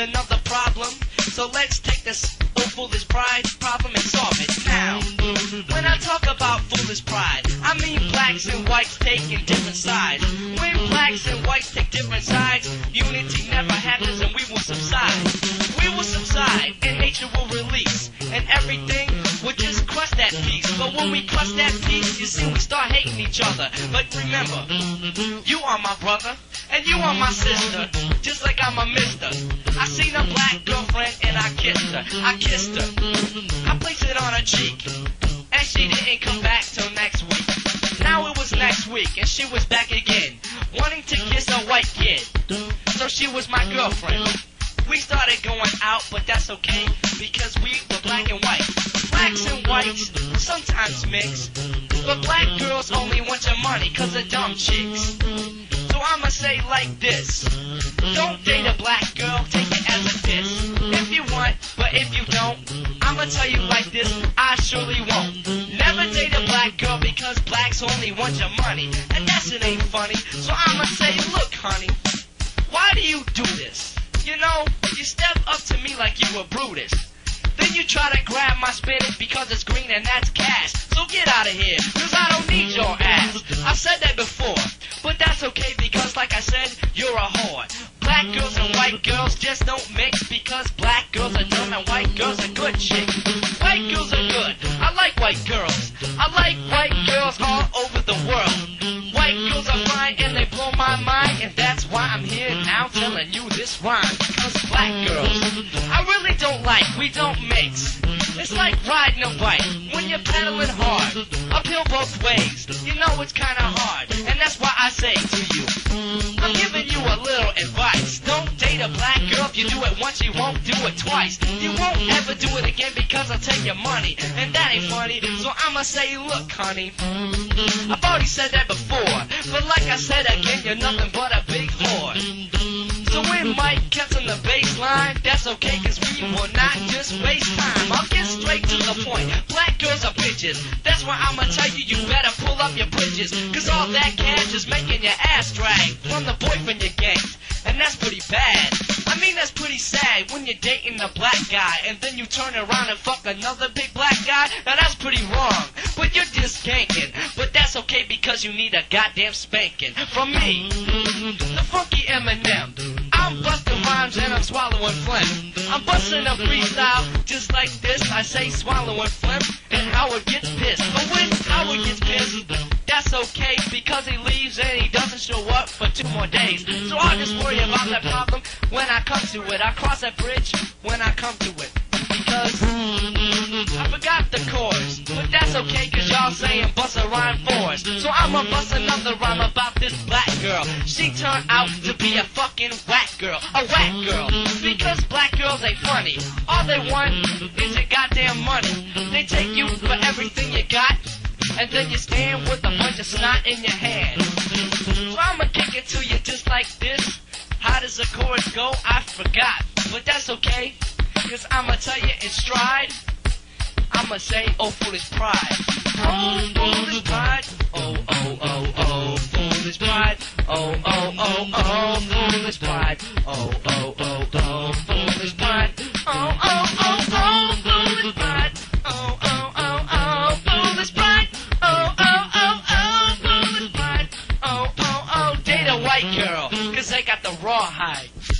another problem. So let's take this foolish pride problem and solve it now. When I talk about foolish pride, I mean blacks and whites taking different sides. When blacks and whites take different sides, unity never happens and we will subside. We will subside and nature will release, and everything will just crush that peace. But when we crush that peace, you see we start hating each other. But remember, you are my brother and you are my sister, just like I'm a mister. I seen a black girlfriend and I kissed her. I kissed her. I placed it on her cheek, and she didn't come back till next week. Now it was next week and she was back again, wanting to kiss a white kid. So she was my girlfriend. We started going out, but that's okay, because we were black and white. Blacks and whites sometimes mix, but black girls only want your money cause they're dumb chicks. So I'ma say like this: don't date a black girl, take it as a diss. If you want, but if you don't, I'ma tell you like this: I surely won't. Never date a black girl because blacks only want your money, and that's it ain't funny. So I'ma say, look honey, why do you do this? You know, you step up to me like you were Brutus. Then you try to grab my spinach because it's green and that's cash. So get out of here, cause I don't need your ass. I've said that before, but that's okay because like I said, you're a whore. Black girls and white girls just don't mix, because black girls are dumb and white girls are good chicks. White girls are good, I like white girls. I like white girls all over the world. White girls are fine and they blow my mind, and that's why I'm here now telling you this rhyme. Because black girls, I really don't like, we don't mix. It's like riding a bike when you're pedaling hard, uphill both ways. You know it's kinda hard, and that's why I say to you, I'm giving you a little advice. Don't date a black girl. If you do it once, you won't do it twice. You won't ever do it again because I'll take your money, and that ain't funny. So I'ma say, look honey, I've already said that before, but like I said again, you're nothing but a big whore. So when Mike gets on the bass line, that's okay, cause we will not just waste time. I'll get straight to the point. Black girls are bitches. That's why I'ma tell you, you better pull up your bridges, cause all that cash is making your ass drag from the boyfriend you ganked. And that's pretty bad. I mean, that's pretty sad when you're dating a black guy and then you turn around and fuck another big black guy. Now that's pretty wrong, but you're just ganking. But that's okay because you need a goddamn spanking from me, the funky Eminem. I'm busting rhymes and I'm swallowing phlegm. I'm busting a freestyle just like this. I say swallowing phlegm and Howard gets pissed. But when Howard gets pissed, that's okay because he leaves and he doesn't show up for 2 more days. So I'll just worry about that problem when I come to it. I cross that bridge when I come to it, because I forgot the chorus. But that's okay cause y'all saying bust a rhyme for us. So I'ma bust another rhyme about this black girl. She turned out to be a fucking whack girl. A whack girl. Because black girls ain't funny. All they want is your goddamn money. They take you for everything you got, and then you stand with a bunch of snot in your hand. So I'ma kick it to you just like this. How does the chorus go? I forgot. But that's okay, cause I'ma tell you in stride. I'ma say, oh foolish pride. Oh foolish pride. Oh, oh, oh, oh, foolish pride. Oh, oh, oh, oh, foolish pride. Oh, oh, oh, oh, foolish pride. Oh, oh, oh, oh, foolish pride. Oh, oh, oh, oh, foolish pride. Oh, oh, oh, oh, foolish pride. Oh, oh, oh, date a white girl, cause they got the rawhide.